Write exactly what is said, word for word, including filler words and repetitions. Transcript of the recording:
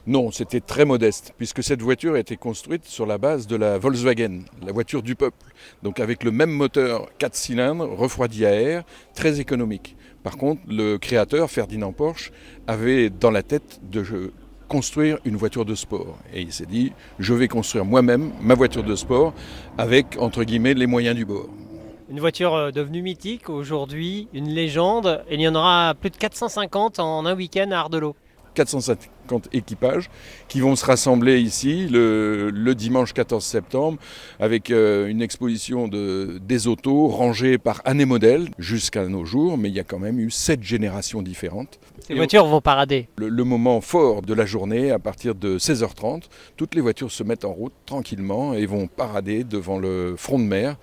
Non, c'était très modeste, puisque cette voiture a été construite sur la base de la Volkswagen, la voiture du peuple. Donc avec le même moteur quatre cylindres, refroidi à air, très économique. Par contre, le créateur, Ferdinand Porsche, avait dans la tête de construire une voiture de sport. Et il s'est dit, je vais construire moi-même ma voiture de sport avec, entre guillemets, les moyens du bord. Une voiture devenue mythique, aujourd'hui une légende, et il y en aura plus de quatre cent cinquante en un week-end à Ardelot. quatre cent cinquante équipages qui vont se rassembler ici le, le dimanche quatorze septembre avec euh, une exposition de, des autos rangées par année modèle jusqu'à nos jours, mais il y a quand même eu sept générations différentes. Ces voitures vont parader. Le, le moment fort de la journée, à partir de seize heures trente, toutes les voitures se mettent en route tranquillement et vont parader devant le front de mer